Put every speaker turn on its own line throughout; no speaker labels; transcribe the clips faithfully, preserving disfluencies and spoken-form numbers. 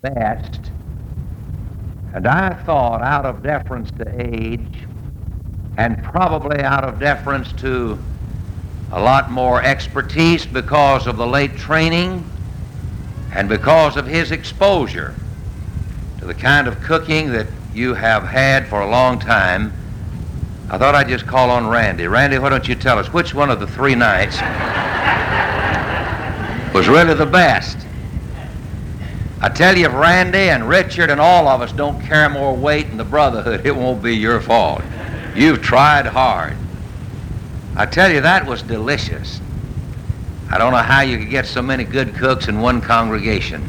best. And I thought, out of deference to age, and probably out of deference to a lot more expertise because of the late training and because of his exposure to the kind of cooking that you have had for a long time, I thought I'd just call on Randy. Randy, why don't you tell us which one of the three nights was really the best? I tell you, if Randy and Richard and all of us don't carry more weight in the brotherhood, it won't be your fault. You've tried hard. I tell you, that was delicious. I don't know how you could get so many good cooks in one congregation.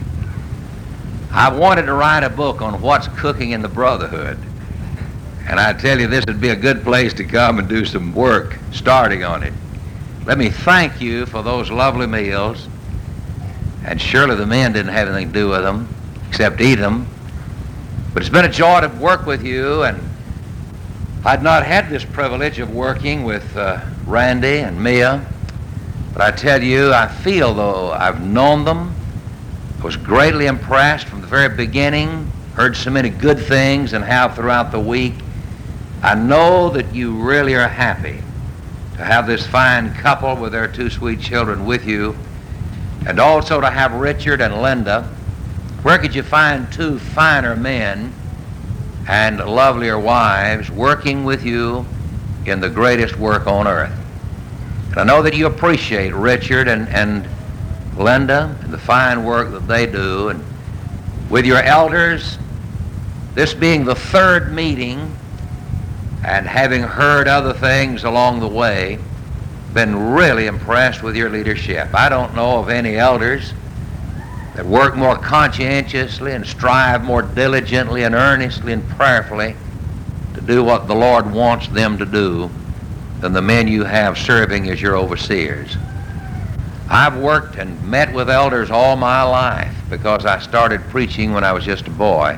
I wanted to write a book on what's cooking in the brotherhood. And I tell you, this would be a good place to come and do some work starting on it. Let me thank you for those lovely meals. And surely the men didn't have anything to do with them except eat them. But it's been a joy to work with you, and I'd not had this privilege of working with uh, Randy and Mia. But I tell you, I feel though I've known them. I was greatly impressed from the very beginning, heard so many good things, and how throughout the week I know that you really are happy to have this fine couple with their two sweet children with you, and also to have Richard and Linda. Where could you find two finer men and lovelier wives working with you in the greatest work on earth? And I know that you appreciate Richard and, and Linda and the fine work that they do. And with your elders, this being the third meeting and having heard other things along the way, been really impressed with your leadership. I don't know of any elders that work more conscientiously and strive more diligently and earnestly and prayerfully to do what the Lord wants them to do than the men you have serving as your overseers. I've worked and met with elders all my life because I started preaching when I was just a boy.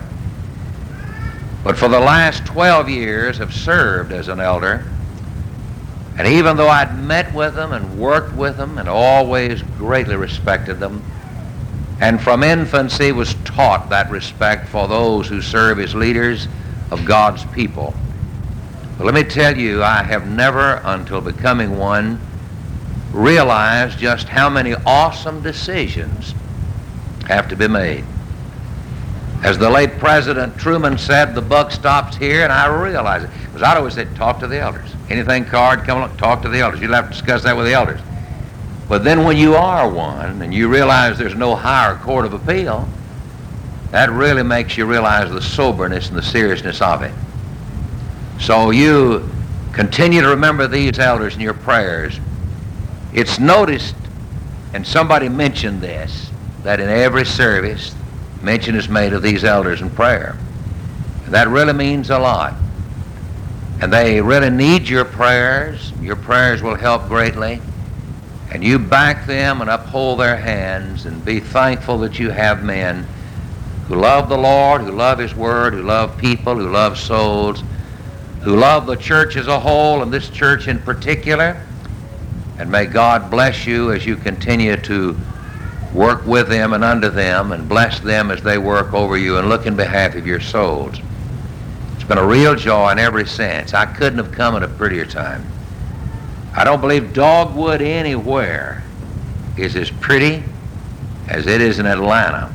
But for the last twelve years have served as an elder. And even though I'd met with them and worked with them and always greatly respected them, and from infancy was taught that respect for those who serve as leaders of God's people, but let me tell you, I have never, until becoming one, realized just how many awesome decisions have to be made. As the late President Truman said, the buck stops here, and I realize it. Because I'd always say, talk to the elders. Anything card, come along, talk to the elders. You'll have to discuss that with the elders. But then when you are one, and you realize there's no higher court of appeal, that really makes you realize the soberness and the seriousness of it. So you continue to remember these elders in your prayers. It's noticed, and somebody mentioned this, that in every service, mention is made of these elders in prayer. And that really means a lot. And they really need your prayers. Your prayers will help greatly. And you back them and uphold their hands and be thankful that you have men who love the Lord, who love His Word, who love people, who love souls, who love the church as a whole and this church in particular. And may God bless you as you continue to work with them and under them, and bless them as they work over you and look in behalf of your souls. It's been a real joy in every sense. I couldn't have come at a prettier time. I don't believe Dogwood anywhere is as pretty as it is in Atlanta.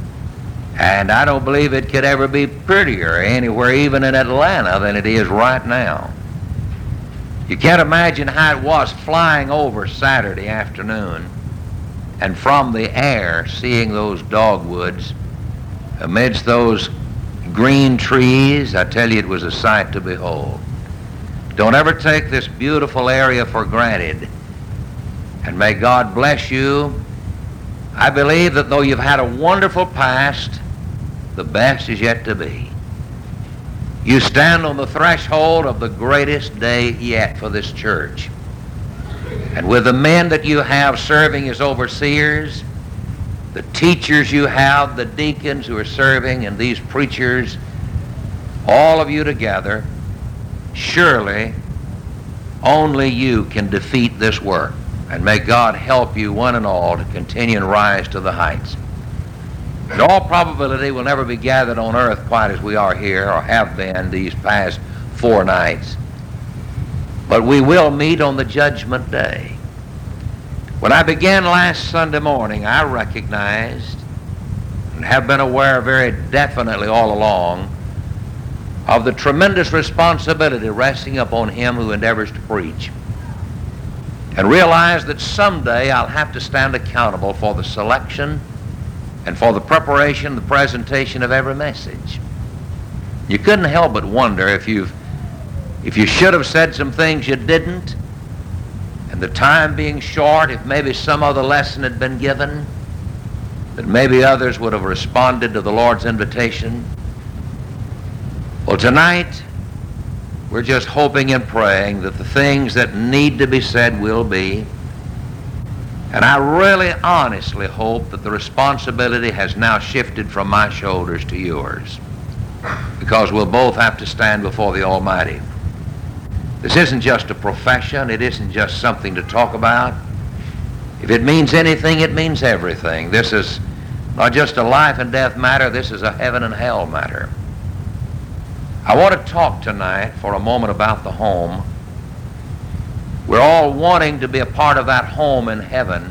And I don't believe it could ever be prettier anywhere, even in Atlanta, than it is right now. You can't imagine how it was flying over Saturday afternoon and from the air seeing those dogwoods amidst those green trees. I tell you, it was a sight to behold. Don't ever take this beautiful area for granted. And may God bless you. I believe that though you've had a wonderful past, the best is yet to be. You stand on the threshold of the greatest day yet for this church. And with the men that you have serving as overseers, the teachers you have, the deacons who are serving, and these preachers, all of you together, surely only you can defeat this work. And may God help you one and all to continue and rise to the heights. In all probability, we'll never be gathered on earth quite as we are here or have been these past four nights. But we will meet on the judgment day. When I began last Sunday morning, I recognized and have been aware very definitely all along of the tremendous responsibility resting upon him who endeavors to preach, and realize that someday I'll have to stand accountable for the selection and for the preparation, the presentation of every message. You couldn't help but wonder if you've if you should have said some things you didn't, and the time being short, if maybe some other lesson had been given, that maybe others would have responded to the Lord's invitation. Well, tonight, we're just hoping and praying that the things that need to be said will be. And I really honestly hope that the responsibility has now shifted from my shoulders to yours, because we'll both have to stand before the Almighty. This isn't just a profession. It isn't just something to talk about. If it means anything, it means everything. This is not just a life and death matter. This is a heaven and hell matter. I want to talk tonight for a moment about the home. We're all wanting to be a part of that home in heaven,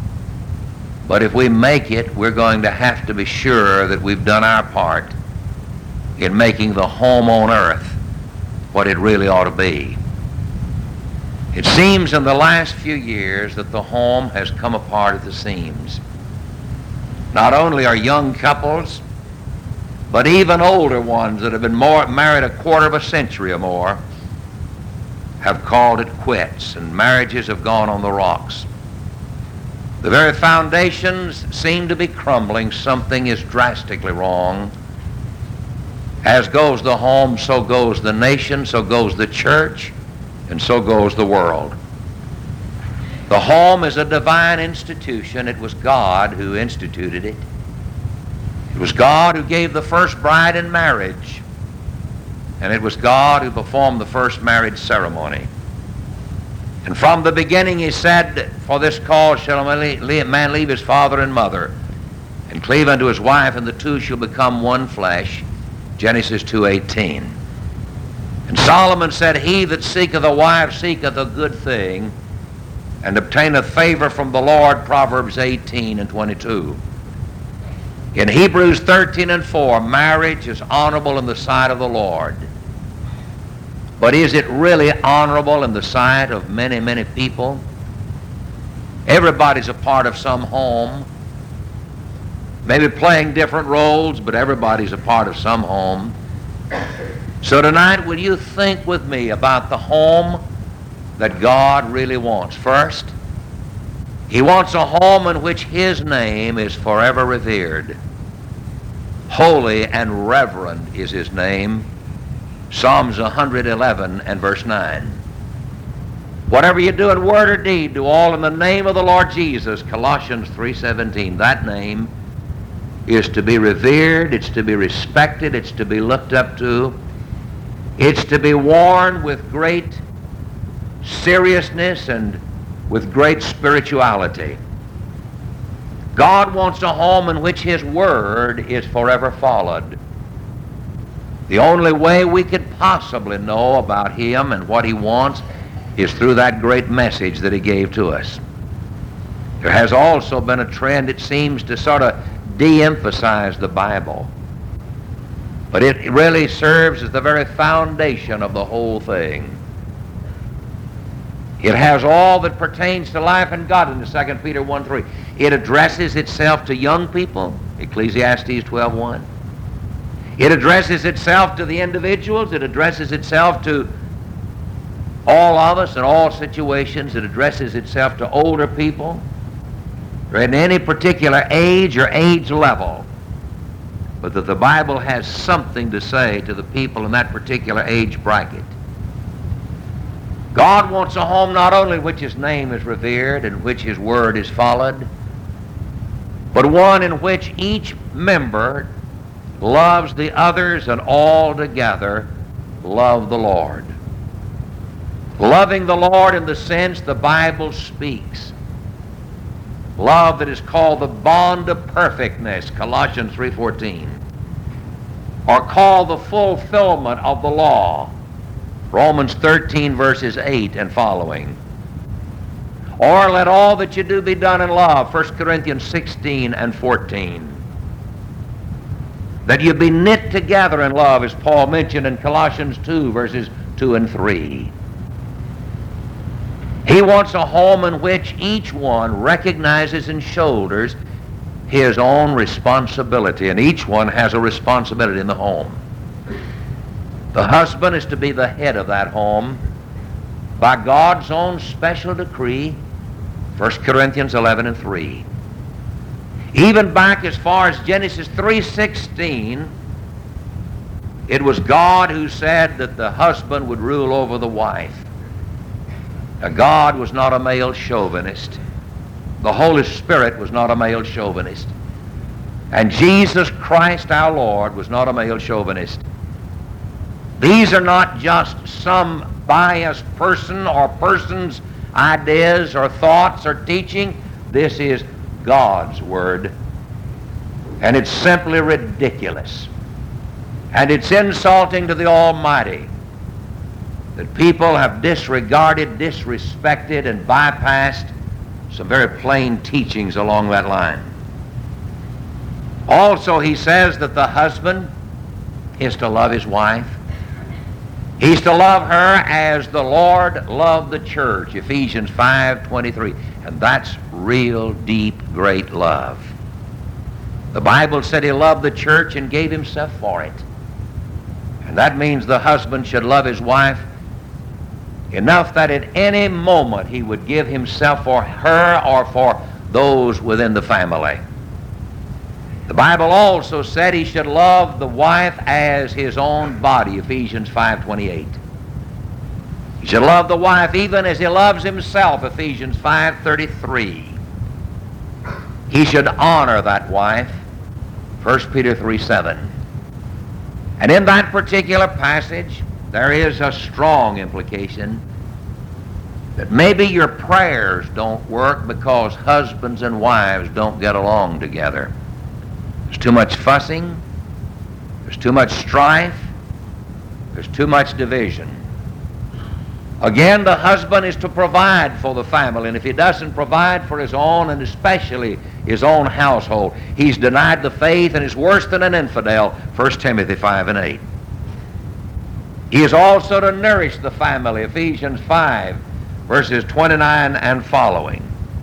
but if we make it, we're going to have to be sure that we've done our part in making the home on earth what it really ought to be. It seems in the last few years that the home has come apart at the seams. Not only are young couples, but even older ones that have been more, married a quarter of a century or more have called it quits, and marriages have gone on the rocks. The very foundations seem to be crumbling. Something is drastically wrong. As goes the home, so goes the nation, so goes the church, and so goes the world. The home is a divine institution. It was God who instituted it. It was God who gave the first bride in marriage, and it was God who performed the first marriage ceremony. And from the beginning he said, "For this cause shall a man leave his father and mother, and cleave unto his wife, and the two shall become one flesh." Genesis two eighteen. And Solomon said, "He that seeketh a wife seeketh a good thing, and obtaineth favor from the Lord." Proverbs eighteen and twenty-two. In Hebrews thirteen and four, marriage is honorable in the sight of the Lord. But is it really honorable in the sight of many, many people? Everybody's a part of some home, maybe playing different roles, but everybody's a part of some home. So tonight, will you think with me about the home that God really wants? First, he wants a home in which his name is forever revered. Holy and reverend is his name. Psalms one eleven and verse nine. Whatever you do in word or deed, do all in the name of the Lord Jesus. Colossians three seventeen. That name is to be revered, it's to be respected, it's to be looked up to, it's to be worn with great seriousness and with great spirituality. God wants a home in which his word is forever followed. The only way we could possibly know about him and what he wants is through that great message that he gave to us. There has also been a trend, it seems, to sort of de-emphasize the Bible. But it really serves as the very foundation of the whole thing. It has all that pertains to life and godliness, Second Peter one three. It addresses itself to young people, Ecclesiastes twelve one. It addresses itself to the individuals. It addresses itself to all of us in all situations. It addresses itself to older people, or in any particular age or age level. But that the Bible has something to say to the people in that particular age bracket. God wants a home not only in which his name is revered and in which his word is followed, but one in which each member loves the others and all together love the Lord. Loving the Lord in the sense the Bible speaks Love that is called the bond of perfectness, Colossians three fourteen. Or called the fulfillment of the law, Romans thirteen verses eight and following. Or let all that you do be done in love, First Corinthians sixteen and fourteen. That you be knit together in love, as Paul mentioned in Colossians two verses two and three. He wants a home in which each one recognizes and shoulders his own responsibility, and each one has a responsibility in the home. The husband is to be the head of that home by God's own special decree, First Corinthians eleven and three. Even back as far as Genesis three sixteen, it was God who said that the husband would rule over the wife. Now, God was not a male chauvinist. The Holy Spirit was not a male chauvinist. And Jesus Christ our Lord was not a male chauvinist. These are not just some biased person or person's ideas or thoughts or teaching. This is God's Word. And it's simply ridiculous. And it's insulting to the Almighty that people have disregarded, disrespected, and bypassed some very plain teachings along that line. Also, he says that the husband is to love his wife. He's to love her as the Lord loved the church, Ephesians five twenty-three. And that's real, deep, great love. The Bible said he loved the church and gave himself for it. And that means the husband should love his wife enough that at any moment he would give himself for her or for those within the family. The Bible also said he should love the wife as his own body, Ephesians five twenty-eight. He should love the wife even as he loves himself, Ephesians five thirty-three. He should honor that wife, First Peter three seven. And in that particular passage, there is a strong implication that maybe your prayers don't work because husbands and wives don't get along together. There's too much fussing, there's too much strife, there's too much division. Again, the husband is to provide for the family, and if he doesn't provide for his own, and especially his own household, he's denied the faith and is worse than an infidel, First Timothy five and eight. He is also to nourish the family, Ephesians five, verses twenty-nine and following.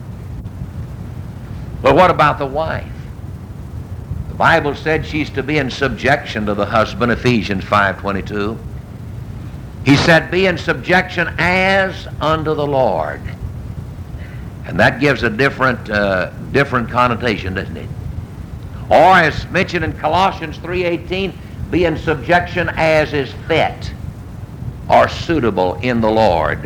But what about the wife? The Bible said she's to be in subjection to the husband, Ephesians five twenty-two. He said, be in subjection as unto the Lord. And that gives a different, uh, different connotation, doesn't it? Or as mentioned in Colossians three eighteen, be in subjection as is fit or suitable in the Lord.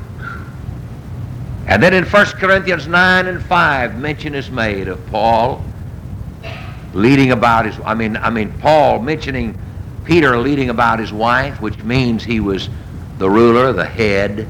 And then in First Corinthians nine and five, mention is made of Paul leading about his, I mean, I mean Paul mentioning Peter leading about his wife, which means he was the ruler, the head.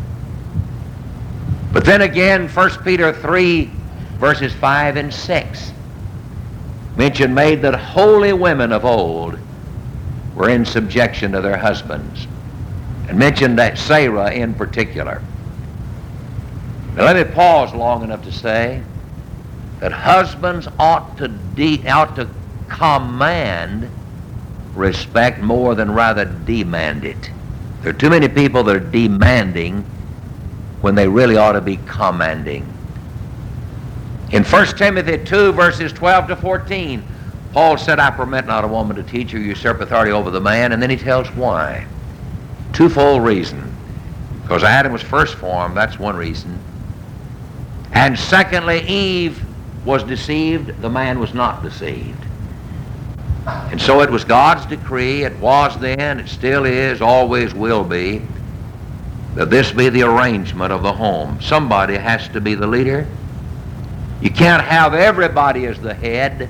But then again, First Peter three, verses five and six, mention made that holy women of old were in subjection to their husbands, and mentioned that Sarah in particular. Now let me pause long enough to say that husbands ought to de- ought to command respect more than rather demand it. There are too many people that are demanding when they really ought to be commanding. In First Timothy two, verses twelve to fourteen, Paul said, I permit not a woman to teach or usurp authority over the man, and then he tells why. Twofold reason. Because Adam was first formed, that's one reason. And secondly, Eve was deceived, the man was not deceived. And so it was God's decree, it was then, it still is, always will be, that this be the arrangement of the home. Somebody has to be the leader. You can't have everybody as the head.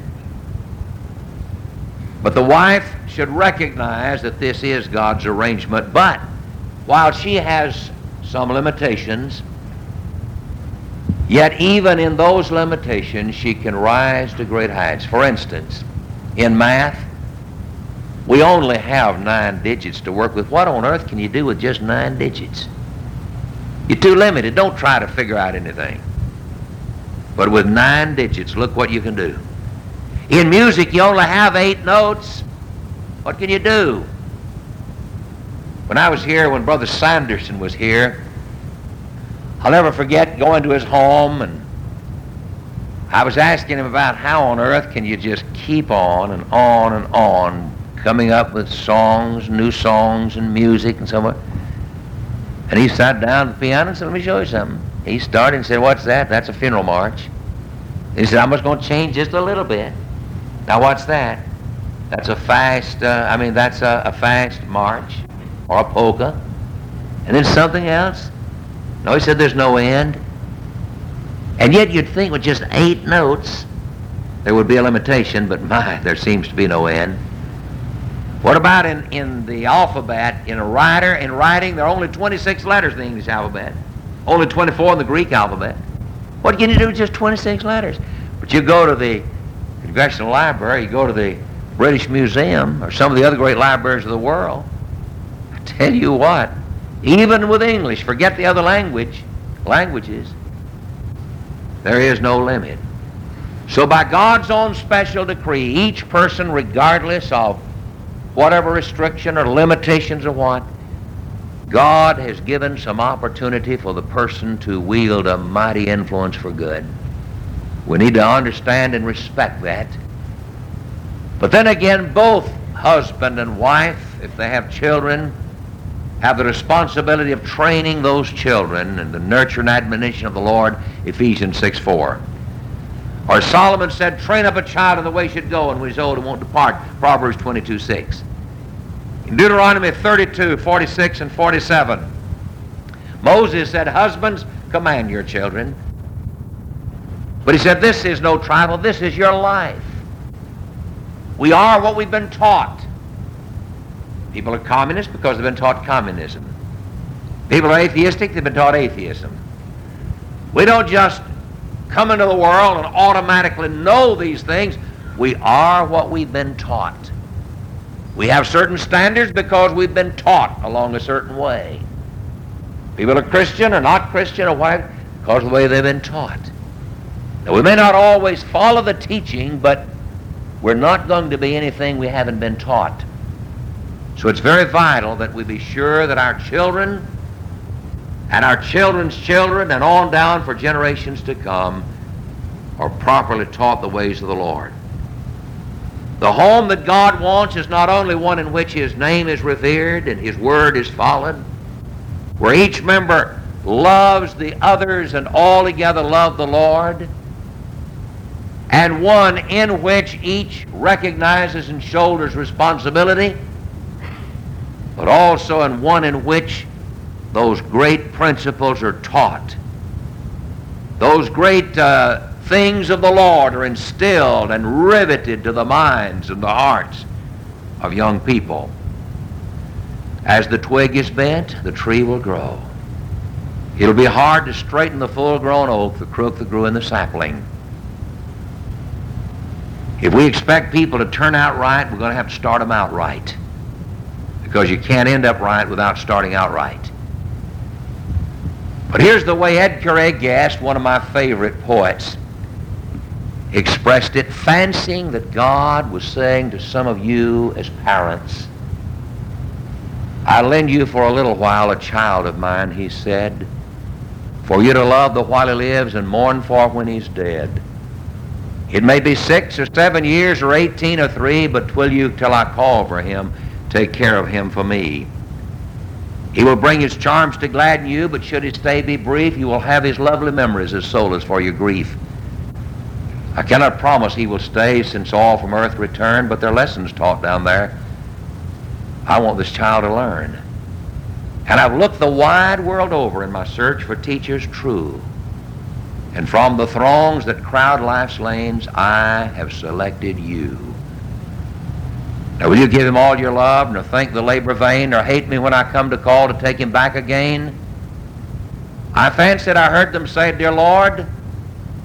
But the wife should recognize that this is God's arrangement. But while she has some limitations, Yet even in those limitations, she can rise to great heights. For instance, in math, we only have nine digits to work with. What on earth can you do with just nine digits? You're too limited. Don't try to figure out anything. But with nine digits, look what you can do. In music, you only have eight notes. What can you do? When I was here, when Brother Sanderson was here, I'll never forget going to his home, and I was asking him about how on earth can you just keep on and on and on coming up with songs, new songs and music and so on. And he sat down at the piano and said, let me show you something. He started and said, what's that? That's a funeral march. He said, I'm just going to change just a little bit. Now what's that? That's a fast, uh, I mean, that's a, a fast march or a polka. And then something else. No, he said there's no end. And yet you'd think with just eight notes there would be a limitation, but my, there seems to be no end. What about in, in the alphabet, in a writer, in writing, there are only twenty-six letters in the English alphabet. Only twenty-four in the Greek alphabet. What can you do with just twenty-six letters? But you go to the Congressional Library, you go to the British Museum, or some of the other great libraries of the world. I tell you what, even with English, forget the other language, languages, there is no limit. So by God's own special decree, each person, regardless of whatever restriction or limitations or what, God has given some opportunity for the person to wield a mighty influence for good. We need to understand and respect that. But then again, both husband and wife, if they have children, have the responsibility of training those children in the nurture and admonition of the Lord, Ephesians six four. Or Solomon said, train up a child in the way he should go, and when he's old, he won't depart, Proverbs twenty-two six. In Deuteronomy thirty-two forty-six and forty-seven, Moses said, husbands, command your children. But he said, this is no trifle, this is your life. We are what we've been taught. People are communists because they've been taught communism. People are atheistic, they've been taught atheism. We don't just come into the world and automatically know these things. We are what we've been taught. We have certain standards because we've been taught along a certain way. People are Christian or not Christian or what, because of the way they've been taught. Now, we may not always follow the teaching, but we're not going to be anything we haven't been taught. So it's very vital that we be sure that our children and our children's children and on down for generations to come are properly taught the ways of the Lord. The home that God wants is not only one in which His name is revered and His word is followed, where each member loves the others and all together love the Lord, and one in which each recognizes and shoulders responsibility, but also in one in which those great principles are taught. Those great uh, things of the Lord are instilled and riveted to the minds and the hearts of young people. As the twig is bent, the tree will grow. It'll be hard to straighten the full-grown oak, the crook that grew in the sapling. If we expect people to turn out right, we're going to have to start them out right. Because you can't end up right without starting out right. But here's the way Edgar A. Guest, one of my favorite poets, expressed it, fancying that God was saying to some of you as parents, I lend you for a little while a child of mine, he said, for you to love the while he lives and mourn for when he's dead. It may be six or seven years or eighteen or three, but twill you till I call for him, take care of him for me. He will bring his charms to gladden you, but should his stay be brief, you will have his lovely memories as solace for your grief. I cannot promise he will stay, since all from earth return, but there are lessons taught down there I want this child to learn. And I've looked the wide world over in my search for teachers true. And from the throngs that crowd life's lanes, I have selected you. Now, will you give him all your love, nor think the labor vain, nor hate me when I come to call to take him back again? I fancied I heard them say, dear Lord,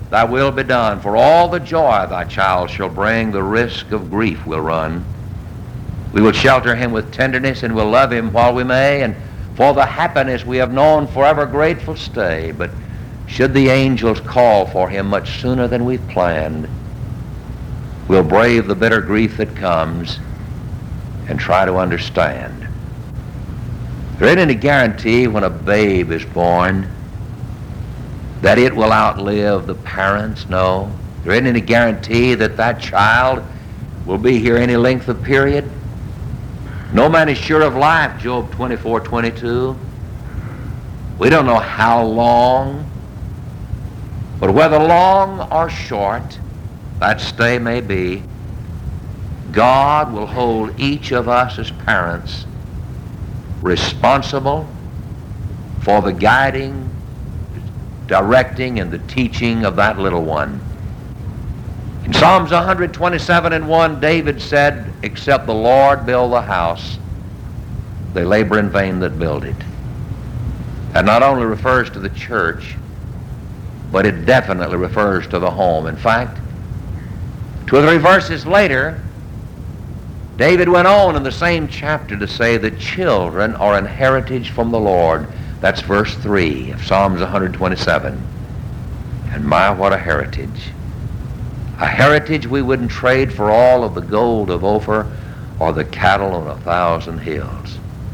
thy will be done. For all the joy thy child shall bring, the risk of grief will run. We will shelter him with tenderness, and will love him while we may, and for the happiness we have known forever grateful stay. But should the angels call for him much sooner than we've planned, we'll brave the bitter grief that comes and try to understand. There ain't any guarantee when a babe is born that it will outlive the parents. No. There ain't any guarantee that that child will be here any length of period. No man is sure of life, Job twenty-four twenty-two. We don't know how long, but whether long or short that stay may be, God will hold each of us as parents responsible for the guiding, directing, and the teaching of that little one. In Psalms one twenty-seven and one, David said, except the Lord build the house, they labor in vain that build it. That not only refers to the church, but it definitely refers to the home. In fact, two or three verses later, David went on in the same chapter to say that children are an heritage from the Lord. That's verse three of Psalms one twenty-seven. And my, what a heritage. A heritage we wouldn't trade for all of the gold of Ophir or the cattle on a thousand hills.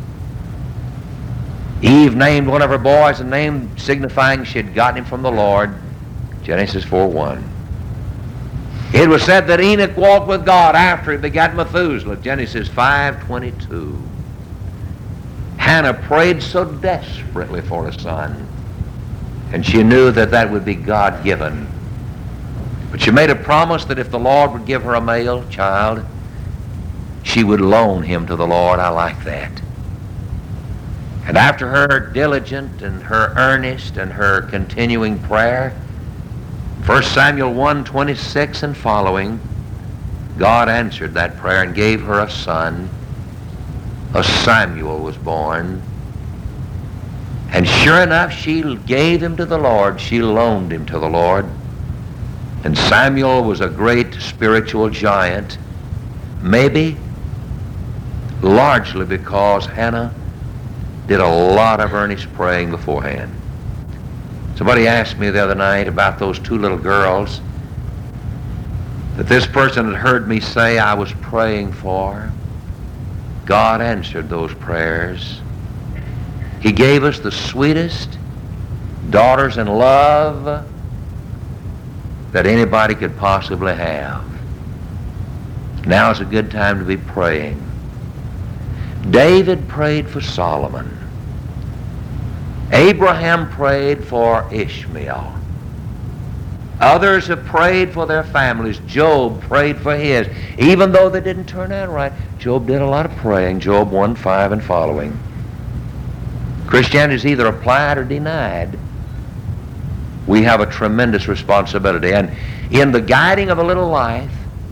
Eve named one of her boys a name signifying she had gotten him from the Lord, Genesis four one. It was said that Enoch walked with God after he begat Methuselah, Genesis five twenty-two. Hannah prayed so desperately for a son, and she knew that that would be God-given. But she made a promise that if the Lord would give her a male child, she would loan him to the Lord. I like that. And after her diligent and her earnest and her continuing prayer, First Samuel one twenty-six and following, God answered that prayer and gave her a son. A Samuel was born. And sure enough, she gave him to the Lord. She loaned him to the Lord. And Samuel was a great spiritual giant, maybe largely because Hannah did a lot of earnest praying beforehand. Somebody asked me the other night about those two little girls that this person had heard me say I was praying for. God answered those prayers. He gave us the sweetest daughters in love that anybody could possibly have. Now is a good time to be praying. David prayed for Solomon. Abraham prayed for Ishmael. Others have prayed for their families. Job prayed for his. Even though they didn't turn out right, Job did a lot of praying. Job one five and following. Christianity is either applied or denied. We have a tremendous responsibility. And in the guiding of a little life,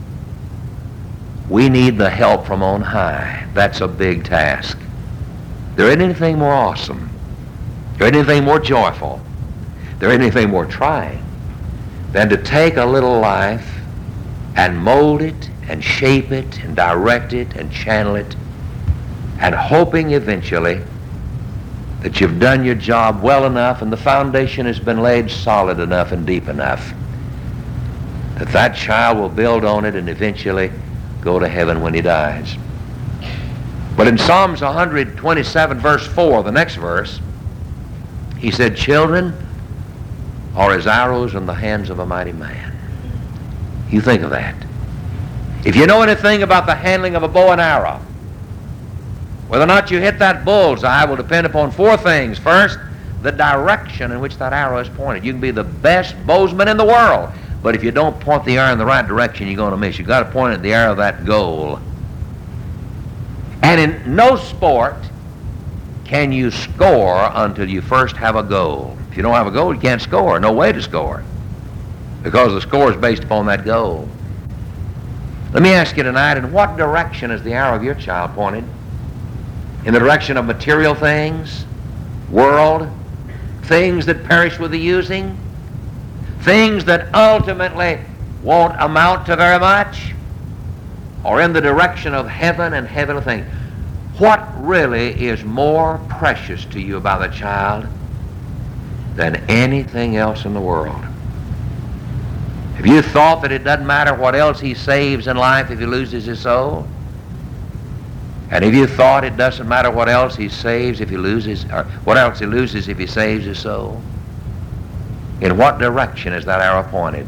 we need the help from on high. That's a big task. There ain't anything more awesome. There ain't anything more joyful. There ain't anything more trying than to take a little life and mold it and shape it and direct it and channel it, and hoping eventually that you've done your job well enough and the foundation has been laid solid enough and deep enough that that child will build on it and eventually go to heaven when he dies. But in Psalms one twenty-seven verse four, the next verse, he said, children are as arrows in the hands of a mighty man. You think of that. If you know anything about the handling of a bow and arrow, whether or not you hit that bullseye will depend upon four things. First, the direction in which that arrow is pointed. You can be the best bowsman in the world, but if you don't point the arrow in the right direction, you're going to miss. You've got to point at the arrow of that goal. And in no sport can you score until you first have a goal. If you don't have a goal, you can't score. No way to score, because the score is based upon that goal. Let me ask you tonight, in what direction is the arrow of your child pointed? In the direction of material things, world, things that perish with the using, things that ultimately won't amount to very much, or in the direction of heaven and heavenly things. What really is more precious to you about a child than anything else in the world? Have you thought that it doesn't matter what else he saves in life if he loses his soul? And have you thought it doesn't matter what else he saves if he loses, or what else he loses if he saves his soul? In what direction is that arrow pointed?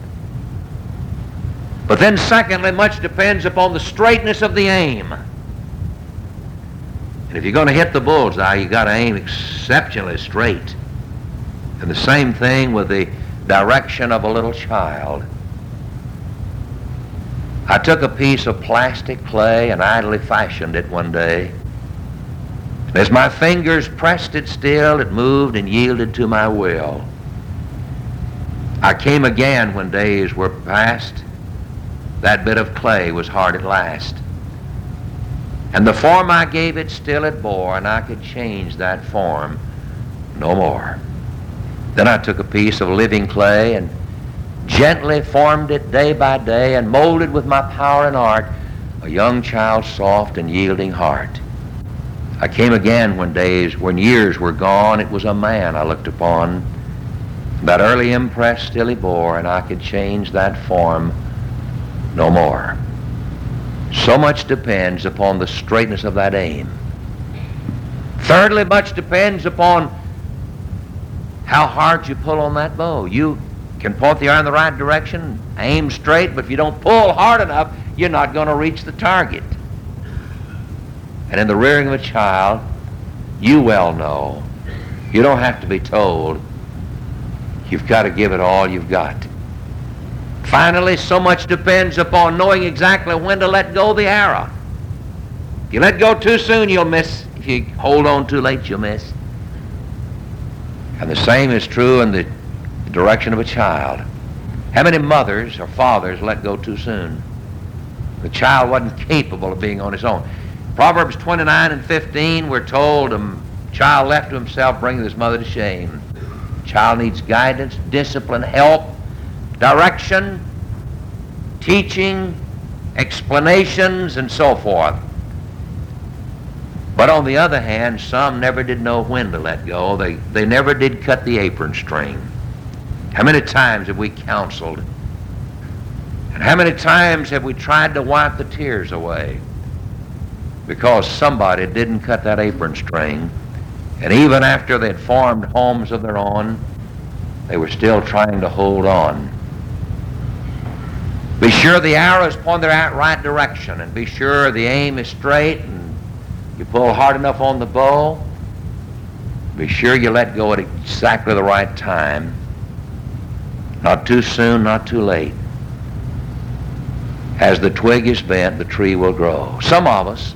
But then secondly, much depends upon the straightness of the aim. And if you're going to hit the bullseye, you've got to aim exceptionally straight. And the same thing with the direction of a little child. I took a piece of plastic clay and idly fashioned it one day. As my fingers pressed it still, it moved and yielded to my will. I came again when days were past. That bit of clay was hard at last. And the form I gave it still it bore, and I could change that form no more. Then I took a piece of living clay and gently formed it day by day and molded with my power and art a young child's soft and yielding heart. I came again when days, when years were gone. It was a man I looked upon. That early impress still he bore, and I could change that form no more. So much depends upon the straightness of that aim. Thirdly, much depends upon how hard you pull on that bow. You can point the arrow in the right direction, aim straight, but if you don't pull hard enough, you're not going to reach the target. And in the rearing of a child, you well know, you don't have to be told, you've got to give it all you've got. Finally, so much depends upon knowing exactly when to let go of the arrow. If you let go too soon, you'll miss. If you hold on too late, you'll miss. And the same is true in the direction of a child. How many mothers or fathers let go too soon? The child wasn't capable of being on his own. Proverbs twenty-nine and fifteen, we're told a child left to himself bringeth his mother to shame. The child needs guidance, discipline, help, direction, teaching, explanations, and so forth. But on the other hand, some never did know when to let go. They, they never did cut the apron string. How many times have we counseled? And how many times have we tried to wipe the tears away because somebody didn't cut that apron string? And even after they'd formed homes of their own, they were still trying to hold on. Be sure the arrow is pointed in the right direction, and be sure the aim is straight, and you pull hard enough on the bow. Be sure you let go at exactly the right time. Not too soon, not too late. As the twig is bent, the tree will grow. Some of us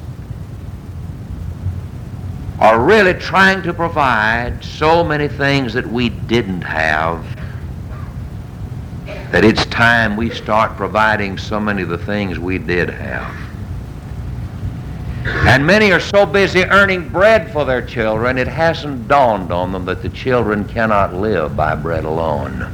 are really trying to provide so many things that we didn't have, that it's time we start providing so many of the things we did have. And many are so busy earning bread for their children, it hasn't dawned on them that the children cannot live by bread alone.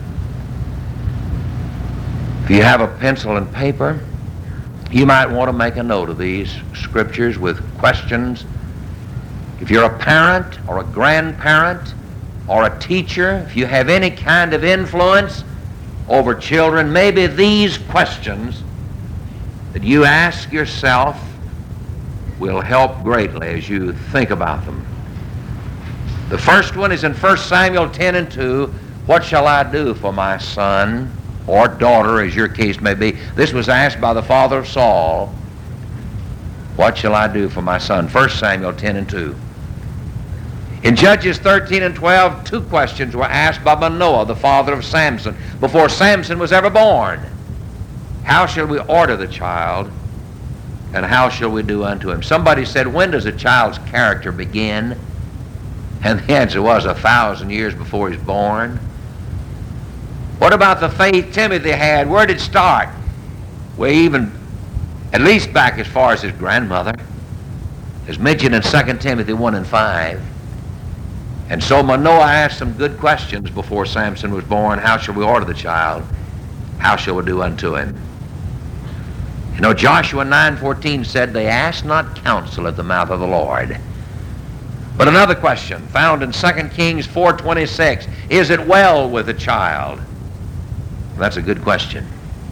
If you have a pencil and paper, you might want to make a note of these scriptures with questions. If you're a parent or a grandparent or a teacher, if you have any kind of influence over children, maybe these questions that you ask yourself will help greatly as you think about them. The first one is in First Samuel ten and two. What shall I do for my son or daughter, as your case may be? This was asked by the father of Saul. What shall I do for my son? First Samuel ten and two. In Judges thirteen and twelve, two questions were asked by Manoah, the father of Samson, before Samson was ever born. How shall we order the child, and how shall we do unto him? Somebody said, when does a child's character begin? And the answer was a thousand years before he's born. What about the faith Timothy had? Where did it start? Well, even at least back as far as his grandmother. It's mentioned in Second Timothy one and five. And so Manoah asked some good questions before Samson was born. How shall we order the child? How shall we do unto him? You know, Joshua nine fourteen said, they asked not counsel at the mouth of the Lord. But another question found in Second Kings four twenty-six, is it well with the child? That's a good question.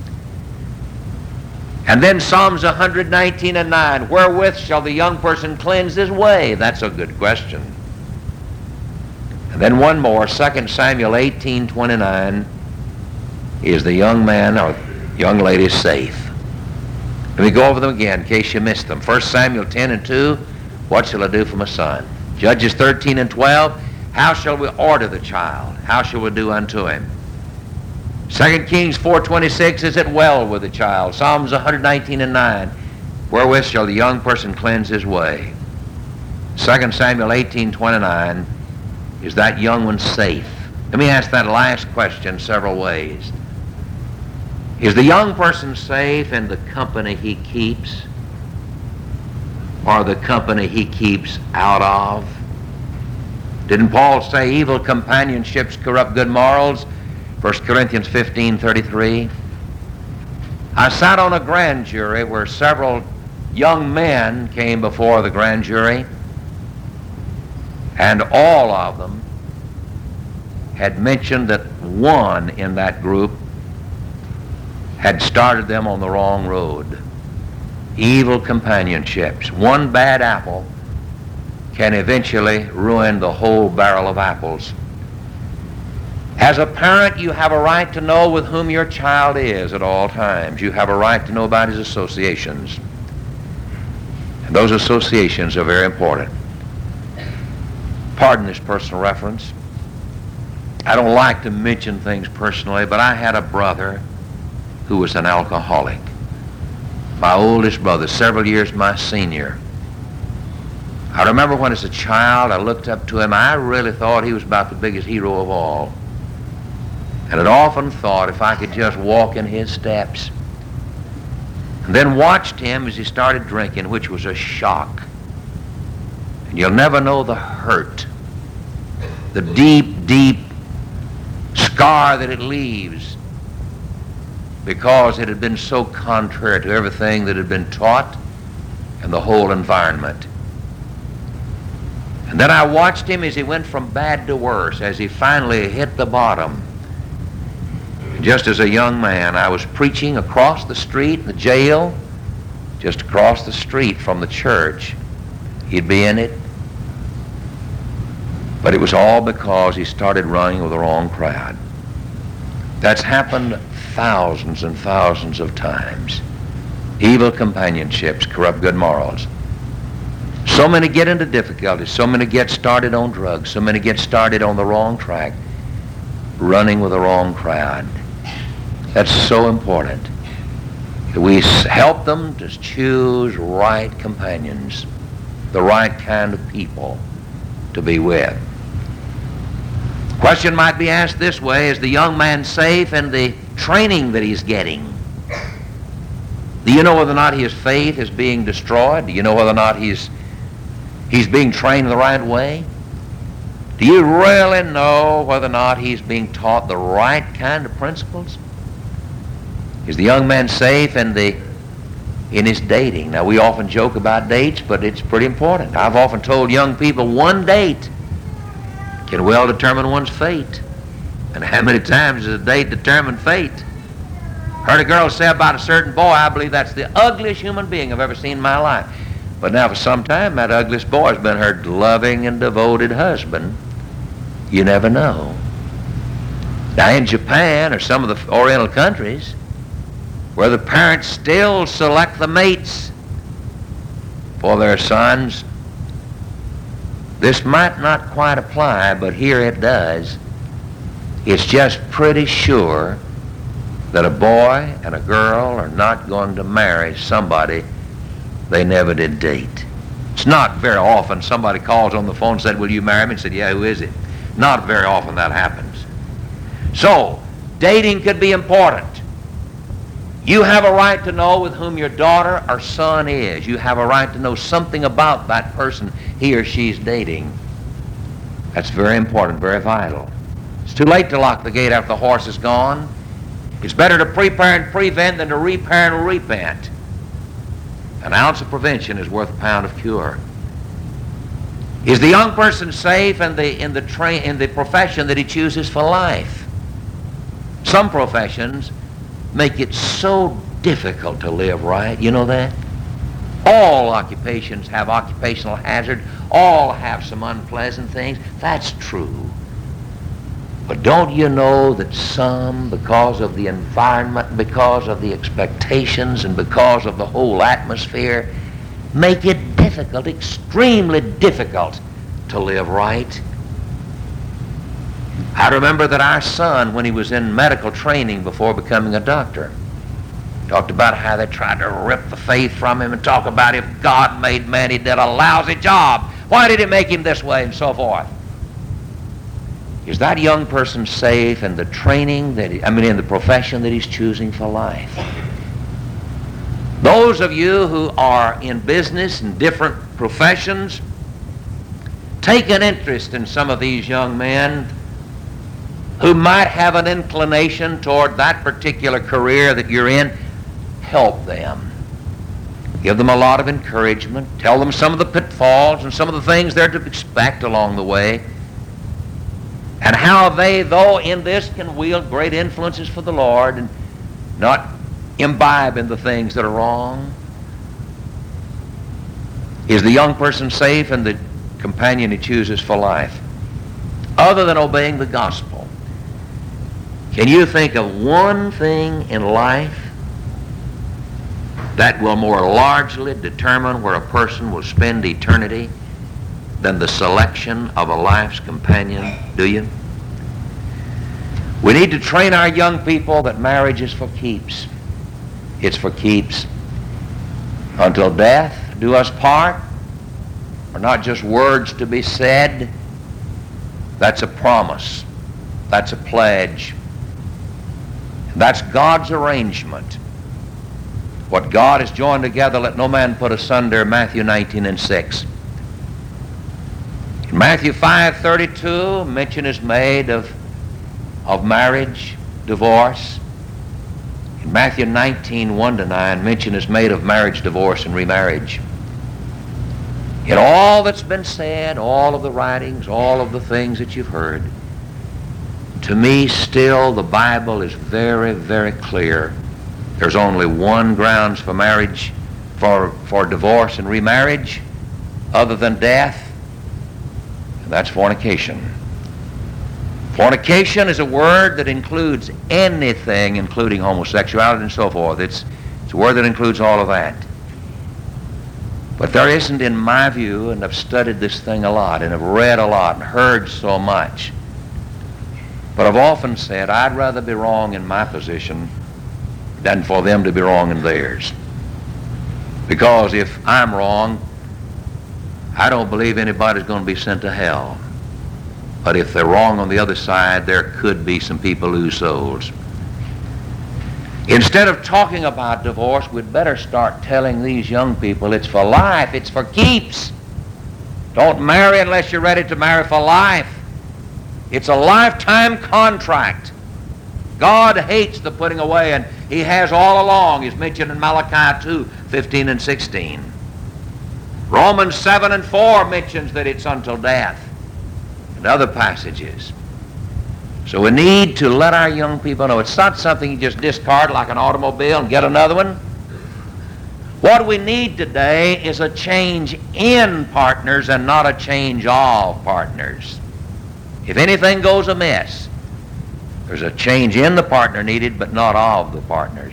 And then Psalms one nineteen and nine, wherewith shall the young person cleanse his way? That's a good question. And then one more, Second Samuel eighteen twenty-nine, is the young man or young lady safe? Let me go over them again in case you missed them. First Samuel ten and two, what shall I do for my son? Judges thirteen and twelve, how shall we order the child? How shall we do unto him? Second Kings four twenty-six, is it well with the child? Psalms one nineteen and nine, wherewith shall the young person cleanse his way? Second Samuel eighteen twenty-nine, is that young one safe? Let me ask that last question several ways. Is the young person safe in the company he keeps, or the company he keeps out of? Didn't Paul say evil companionships corrupt good morals? First Corinthians fifteen thirty-three. I sat on a grand jury where several young men came before the grand jury, and all of them had mentioned that one in that group had started them on the wrong road. Evil companionships. One bad apple can eventually ruin the whole barrel of apples. As a parent, you have a right to know with whom your child is at all times. You have a right to know about his associations. And those associations are very important. Pardon this personal reference. I don't like to mention things personally, but I had a brother who was an alcoholic. My oldest brother, several years my senior. I remember when as a child I looked up to him. I really thought he was about the biggest hero of all. And had often thought if I could just walk in his steps. And then watched him as he started drinking, which was a shock. And you'll never know the hurt, the deep, deep scar that it leaves, because it had been so contrary to everything that had been taught and the whole environment. And then I watched him as he went from bad to worse, as he finally hit the bottom. Just as a young man, I was preaching across the street in the jail, just across the street from the church. He'd be in it. But it was all because he started running with the wrong crowd. That's happened thousands and thousands of times. Evil companionships corrupt good morals. So many get into difficulties. So many get started on drugs. So many get started on the wrong track, running with the wrong crowd. That's so important. We help them to choose right companions, the right kind of people to be with. Question might be asked this way: is the young man safe in the training that he's getting? Do you know whether or not his faith is being destroyed? Do you know whether or not he's he's being trained the right way? Do you really know whether or not he's being taught the right kind of principles? Is the young man safe in the in his dating? Now, we often joke about dates, but it's pretty important. I've often told young people one date can well determine one's fate. And how many times does a date determine fate? Heard a girl say about a certain boy, I believe that's the ugliest human being I've ever seen in my life. But now for some time, that ugliest boy has been her loving and devoted husband. You never know. Now in Japan or some of the Oriental countries, where the parents still select the mates for their sons, this might not quite apply, but here it does. It's just pretty sure that a boy and a girl are not going to marry somebody they never did date. It's not very often somebody calls on the phone and said, will you marry me? And said, yeah, who is it? Not very often that happens. So, dating could be important. You have a right to know with whom your daughter or son is. You have a right to know something about that person he or she's dating. That's very important, very vital. It's too late to lock the gate after the horse is gone. It's better to prepare and prevent than to repair and repent. An ounce of prevention is worth a pound of cure. Is the young person safe in the, in the, tra- in the profession that he chooses for life? Some professions make it so difficult to live right. You know that? All occupations have occupational hazard. All have some unpleasant things. That's true. But don't you know that some, because of the environment, because of the expectations, and because of the whole atmosphere, make it difficult, extremely difficult to live right? I remember that our son, when he was in medical training before becoming a doctor, talked about how they tried to rip the faith from him and talk about if God made man, he did a lousy job. Why did he make him this way, and so forth? Is that young person safe in the training that he, I mean in the profession that he's choosing for life? Those of you who are in business and different professions, take an interest in some of these young men who might have an inclination toward that particular career that you're in. Help them. Give them a lot of encouragement. Tell them some of the pitfalls and some of the things they're to expect along the way, and how they, though in this, can wield great influences for the Lord and not imbibe in the things that are wrong. Is the young person safe in the companion he chooses for life, other than obeying the gospel? Can you think of one thing in life that will more largely determine where a person will spend eternity than the selection of a life's companion? Do you? We need to train our young people that marriage is for keeps. It's for keeps. Until death do us part are not just words to be said. That's a promise. That's a pledge. That's God's arrangement. What God has joined together, let no man put asunder, Matthew nineteen and six. In Matthew five thirty-two, mention is made of, of marriage, divorce. In Matthew nineteen, one to nine, mention is made of marriage, divorce, and remarriage. In all that's been said, all of the writings, all of the things that you've heard, to me still the Bible is very, very clear. There's only one grounds for marriage, for, for divorce and remarriage, other than death, and that's fornication. Fornication is a word that includes anything, including homosexuality and so forth. It's, it's a word that includes all of that. But there isn't, in my view, and I've studied this thing a lot, and I've read a lot, and heard so much, but I've often said, I'd rather be wrong in my position than for them to be wrong in theirs. Because if I'm wrong, I don't believe anybody's going to be sent to hell. But if they're wrong on the other side, there could be some people lose souls. Instead of talking about divorce, we'd better start telling these young people it's for life, it's for keeps. Don't marry unless you're ready to marry for life. It's a lifetime contract. God hates the putting away, and he has all along. He's mentioned in Malachi two, fifteen and sixteen. Romans seven and four mentions that it's until death, and other passages. So we need to let our young people know it's not something you just discard like an automobile and get another one. What we need today is a change in partners and not a change of partners. If anything goes amiss, there's a change in the partner needed, but not of the partners.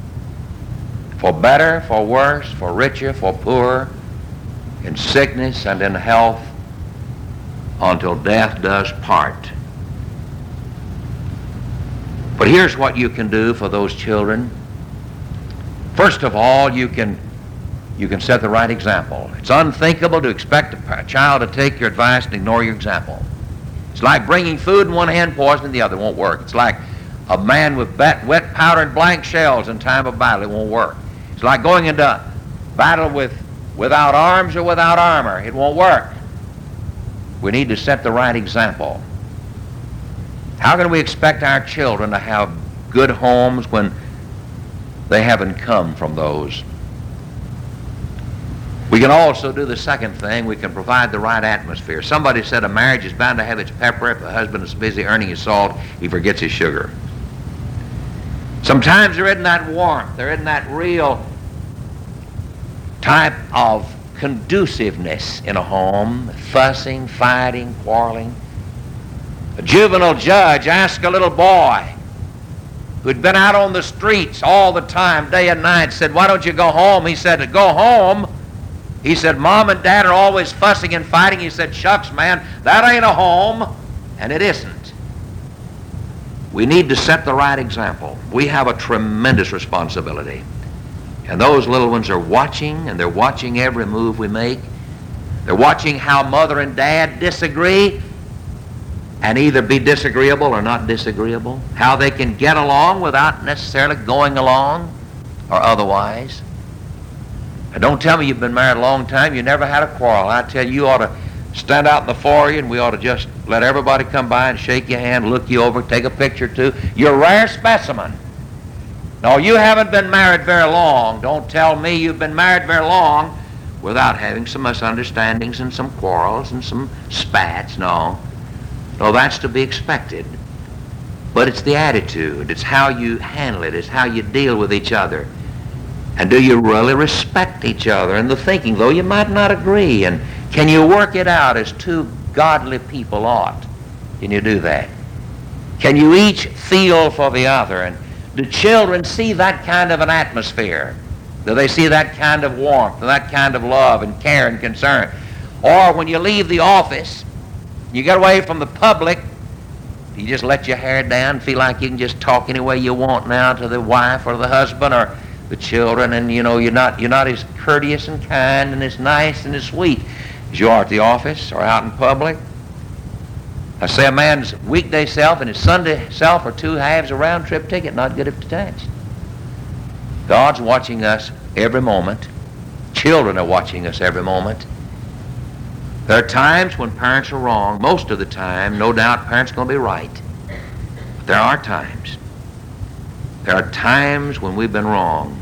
For better, for worse, for richer, for poorer, in sickness and in health, until death does part. But here's what you can do for those children. First of all, you can you can set the right example. It's unthinkable to expect a child to take your advice and ignore your example. It's like bringing food in one hand, poison in the other. It won't work. It's like a man with wet powder and blank shells in time of battle. It won't work. It's like going into battle with without arms or without armor. It won't work. We need to set the right example. How can we expect our children to have good homes when they haven't come from those? We can also do the second thing. We can provide the right atmosphere. Somebody said a marriage is bound to have its pepper. If the husband is busy earning his salt, he forgets his sugar. Sometimes there isn't that warmth. There isn't that real type of conduciveness in a home. Fussing, fighting, quarreling. A juvenile judge asked a little boy who'd been out on the streets all the time, day and night, said, "Why don't you go home?" He said, "To go home?" He said, "Mom and Dad are always fussing and fighting." He said, "Shucks, man, that ain't a home." And it isn't. We need to set the right example. We have a tremendous responsibility. And those little ones are watching, and they're watching every move we make. They're watching how Mother and Dad disagree and either be disagreeable or not disagreeable. How they can get along without necessarily going along or otherwise. And don't tell me you've been married a long time, you never had a quarrel. I tell you, you ought to stand out in the foyer and we ought to just let everybody come by and shake your hand, look you over, take a picture or two. You're a rare specimen. No, you haven't been married very long. Don't tell me you've been married very long without having some misunderstandings and some quarrels and some spats. No. No, that's to be expected. But it's the attitude. It's how you handle it. It's how you deal with each other. And do you really respect each other and the thinking, though you might not agree? And can you work it out as two godly people ought? Can you do that? Can you each feel for the other? And do children see that kind of an atmosphere? Do they see that kind of warmth, that kind of love and care and concern? Or when you leave the office, you get away from the public, you just let your hair down, feel like you can just talk any way you want now to the wife or the husband or the children, and you know you're not you're not as courteous and kind and as nice and as sweet as you are at the office or out in public. I say a man's weekday self and his Sunday self are two halves of a round trip ticket, not good if detached. God's watching us every moment. Children are watching us every moment. There are times when parents are wrong. Most of the time, no doubt, parents are going to be right. But there are times. There are times when we've been wrong.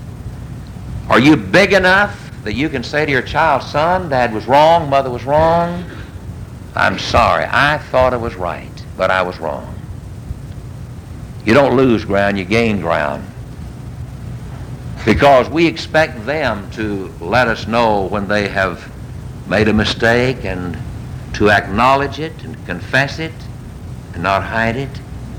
Are you big enough that you can say to your child, "Son, Dad was wrong, Mother was wrong. I'm sorry. I thought it was right, but I was wrong." You don't lose ground, you gain ground. Because we expect them to let us know when they have made a mistake and to acknowledge it and confess it and not hide it.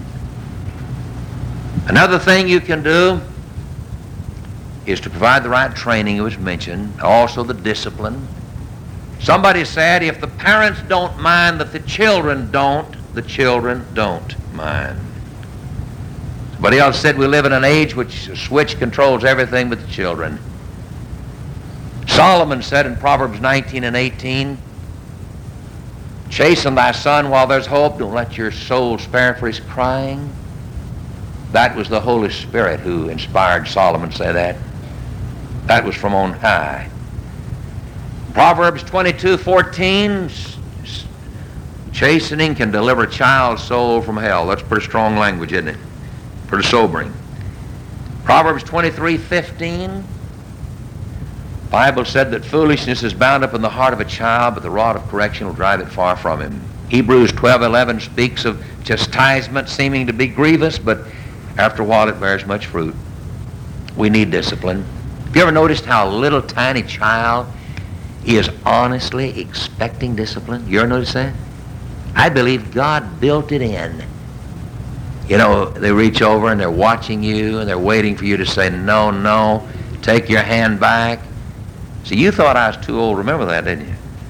Another thing you can do is to provide the right training, it was mentioned, also the discipline. Somebody said if the parents don't mind that the children don't, the children don't mind. Somebody else said we live in an age which a switch controls everything but the children. Solomon said in Proverbs nineteen and eighteen, "Chasten thy son while there's hope. Don't let your soul spare for his crying." That was the Holy Spirit who inspired Solomon to say that. That was from on high. Proverbs twenty-two fourteen, chastening can deliver a child's soul from hell. That's pretty strong language, isn't it? Pretty sobering. Proverbs twenty-three fifteen, the Bible said that foolishness is bound up in the heart of a child, but the rod of correction will drive it far from him. Hebrews twelve eleven speaks of chastisement seeming to be grievous, but after a while it bears much fruit. We need discipline. Have you ever noticed how a little tiny child is honestly expecting discipline? You ever notice that? I believe God built it in. You know, they reach over and they're watching you and they're waiting for you to say, "No, no, take your hand back." See, you thought I was too old. Remember that, didn't you?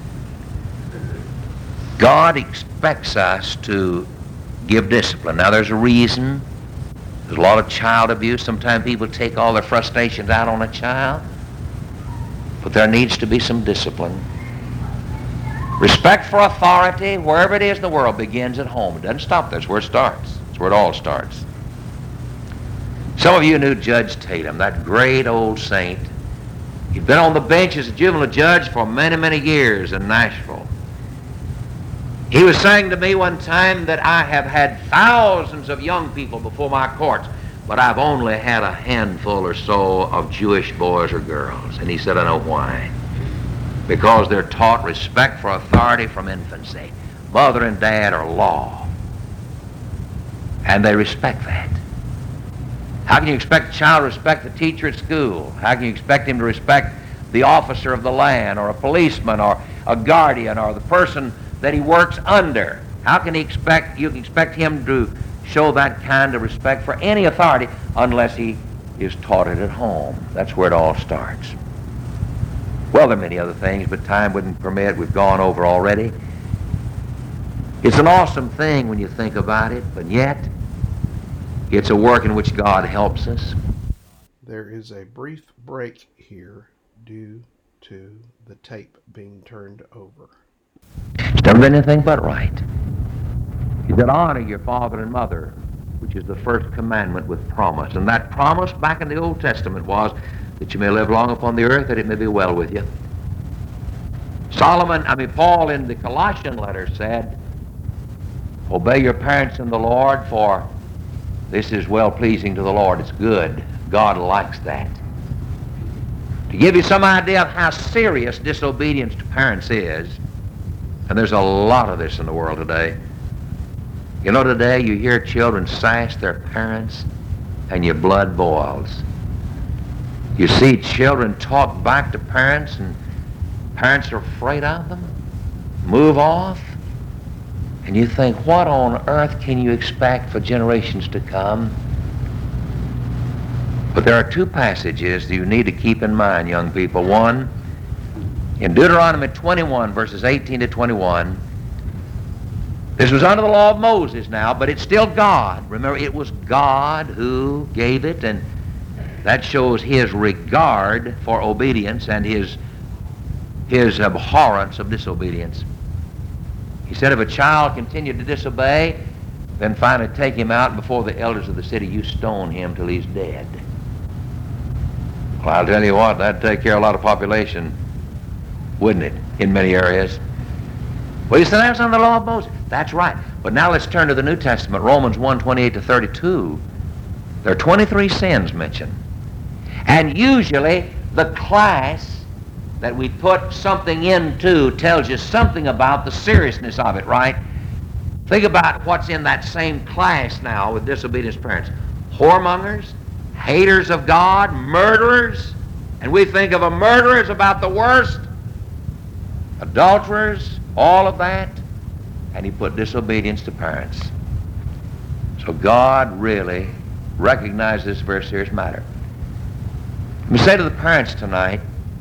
God expects us to give discipline. Now, there's a reason. There's a lot of child abuse. Sometimes people take all their frustrations out on a child. But there needs to be some discipline. Respect for authority, wherever it is in the world, begins at home. It doesn't stop there. It's where it starts. It's where it all starts. Some of you knew Judge Tatum, that great old saint. He'd been on the bench as a juvenile judge for many, many years in Nashville. He was saying to me one time that I have had thousands of young people before my courts, but I've only had a handful or so of Jewish boys or girls. And he said, I know why. Because they're taught respect for authority from infancy. Mother and dad are law, and they respect that. How can you expect a child to respect the teacher at school? How can you expect him to respect the officer of the land, or a policeman, or a guardian, or the person that he works under? How can he expect, you can expect him to show that kind of respect for any authority unless he is taught it at home? That's where it all starts. Well, there are many other things, but time wouldn't permit. We've gone over already. It's an awesome thing when you think about it, but yet it's a work in which God helps us.
There is a brief break here due to the tape being turned over.
It's never been anything but right. He said, honor your father and mother, which is the first commandment with promise. And that promise back in the Old Testament was that you may live long upon the earth, that it may be well with you. Solomon, I mean, Paul in the Colossian letter said, obey your parents in the Lord, for this is well-pleasing to the Lord. It's good. God likes that. To give you some idea of how serious disobedience to parents is, and there's a lot of this in the world today. You know, today you hear children sass their parents, and your blood boils. You see children talk back to parents, and parents are afraid of them, move off, and you think, what on earth can you expect for generations to come? But there are two passages that you need to keep in mind, young people. One, in Deuteronomy twenty-one, verses eighteen to twenty-one, this was under the law of Moses now, but it's still God. Remember, it was God who gave it, and that shows his regard for obedience and his, his abhorrence of disobedience. He said, if a child continued to disobey, then finally take him out, and before the elders of the city, you stone him till he's dead. Well, I'll tell you what, that'd take care of a lot of population, wouldn't it, in many areas? Well, you said that's under the law of Moses. That's right. But now let's turn to the New Testament, Romans one, twenty-eight to thirty-two. There are twenty-three sins mentioned. And usually the class that we put something into tells you something about the seriousness of it, right? Think about what's in that same class now with disobedience parents. Whoremongers, haters of God, murderers, and we think of a murderer as about the worst. Adulterers, all of that, and he put disobedience to parents. So God really recognized this very serious matter. Let me say to the parents tonight,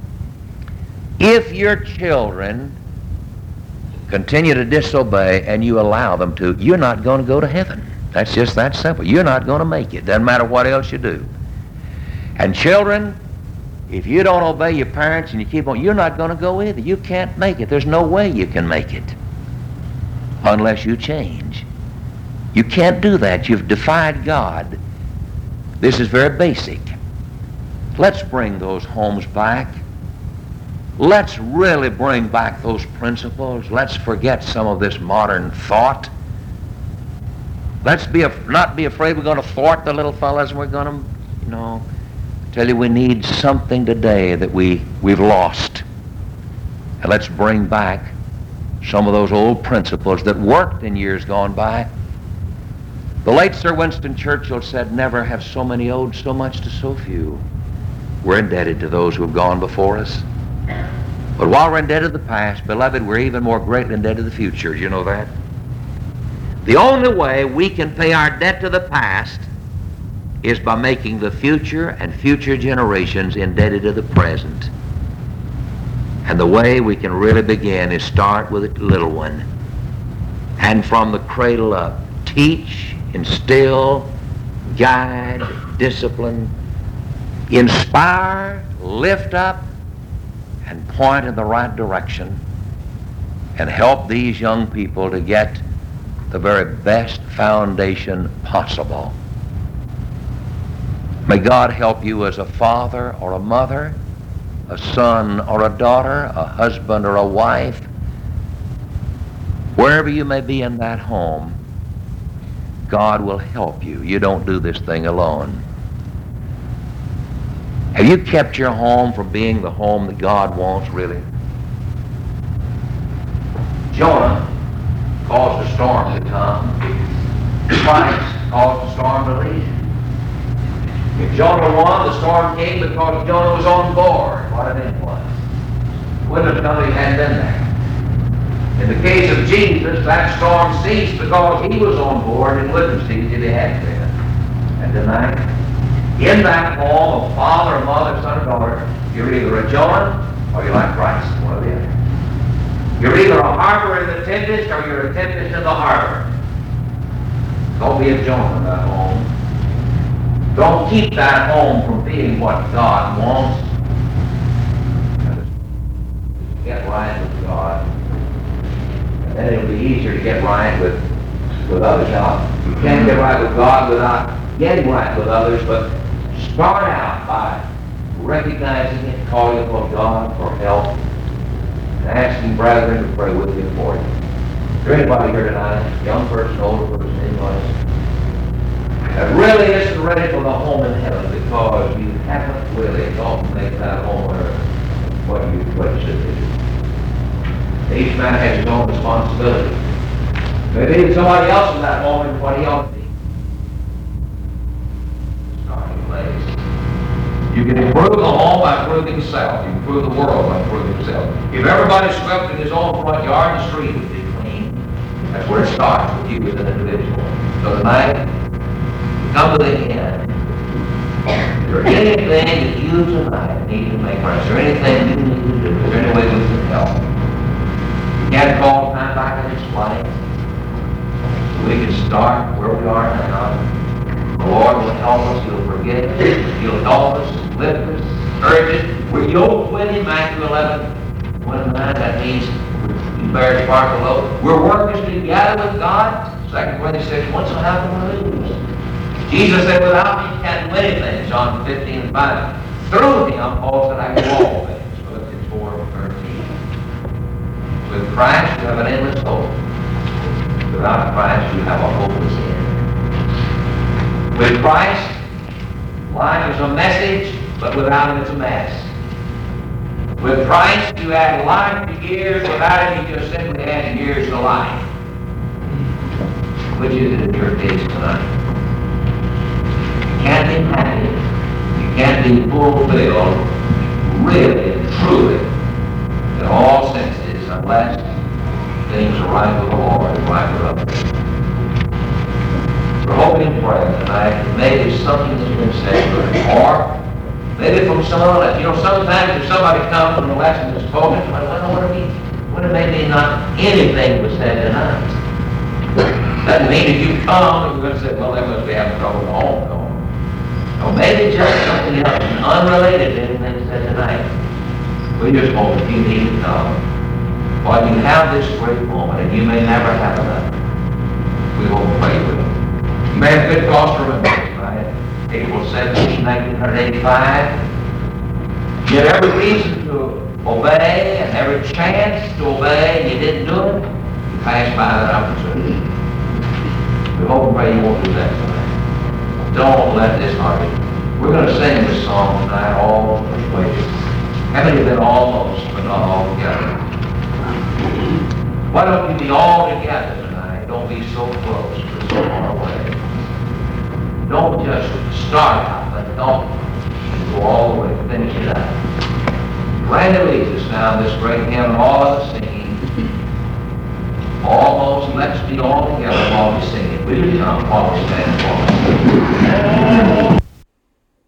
if your children continue to disobey and you allow them to, you're not going to go to heaven. That's just that simple. You're not going to make it. Doesn't matter what else you do. And children, if you don't obey your parents and you keep on, you're not going to go either. You can't make it. There's no way you can make it unless you change. You can't do that. You've defied God. This is very basic. Let's bring those homes back. Let's really bring back those principles. Let's forget some of this modern thought. Let's be af- not be afraid we're going to thwart the little fellas and we're going to, you know, tell you we need something today that we, we've lost. And let's bring back some of those old principles that worked in years gone by. The late Sir Winston Churchill said, never have so many owed so much to so few. We're indebted to those who have gone before us. But while we're indebted to the past, beloved, we're even more greatly indebted to the future. Do you know that? The only way we can pay our debt to the past is by making the future and future generations indebted to the present. And the way we can really begin is start with a little one. And from the cradle up, teach, instill, guide, discipline, inspire, lift up, and point in the right direction, and help these young people to get the very best foundation possible. May God help you as a father or a mother, a son or a daughter, a husband or a wife. Wherever you may be in that home, God will help you. You don't do this thing alone. Have you kept your home from being the home that God wants, really? Jonah caused a storm to come. Christ caused a storm to leave. If Jonah won, the storm came because Jonah was on board. What an influence. Wouldn't have come if he hadn't been there. In the case of Jesus, that storm ceased because he was on board and wouldn't have ceased if he hadn't been. And tonight, in that home of father, mother, son, or daughter, you're either a Jonah or you're like Christ, one or the other. You're either a harbor in the tempest or you're a tempest in the harbor. Don't be a Jonah in that home. Don't keep that home from being what God wants. Get right with God. And then it'll be easier to get right with, with others. Now, you can't get right with God without getting right with others, but start out by recognizing it, calling upon God for help, and asking brethren to pray with you for you. Is there anybody here tonight, young person, older person, anybody, that really isn't ready for the home in heaven because you haven't really thought to make that home on earth what you, what you should be? Each man has his own responsibility. Maybe somebody else in that home is what he ought to be. Starting place. You can improve the home by improving self. You can improve the world by improving self. If everybody swept in his own front yard, the street would be clean. That's where it starts with you as an individual. So tonight, we come to the end. Is there anything that you tonight need to make right? Is there anything you need to do? Is there any way we can help? You can't call time back and explain. So we can start where we are now. The Lord will help us. He'll forgive us. He'll help us, lift us, encourage us. We're yoked with Him, Matthew eleven, twenty-nine. That means He bears part of the load. We're workers together with God. Second Corinthians six, what's so happen to lose? Jesus said, without me you can't do anything. John fifteen and five. Through Him, Paul said, I can do all things. Philippians four, thirteen. With Christ, you have an endless hope. Without Christ, you have a hopeless end. With Christ, life is a message, but without Him, it's a mess. With Christ, you add life to years. Without Him, you just simply add years to life. Which is it in your case tonight? You can't be happy. You can't be fulfilled, really and truly, in all senses, unless things are right with the Lord and right with others. We're hoping and praying tonight that maybe something has been said, or maybe from someone else. You know, sometimes if somebody comes and the lesson is spoken, well, I don't know what it means. What it may be not anything was said tonight. Doesn't mean if you come and you're going to say, well, they must be having trouble at home. No. Or maybe just something else, unrelated to anything said tonight. We just hope if you need to come. While you have this great moment, and you may never have another, we will pray with you. You may have good cause to remember tonight, April seventeenth, nineteen eighty-five. You had every reason to obey and every chance to obey, and you didn't do it. You passed by that opportunity. We hope and pray you won't do that tonight. Don't let this hurt you. We're going to sing this song tonight, Almost Persuaded. How many have been almost, but not all together? Why don't you be all together tonight? Don't be so close, but so far away. Don't just start out, but don't go all the way, finish it up. Randy leads us now this great hymn, all of us singing. Almost, let's be all together while we sing it. Will you come while we stand for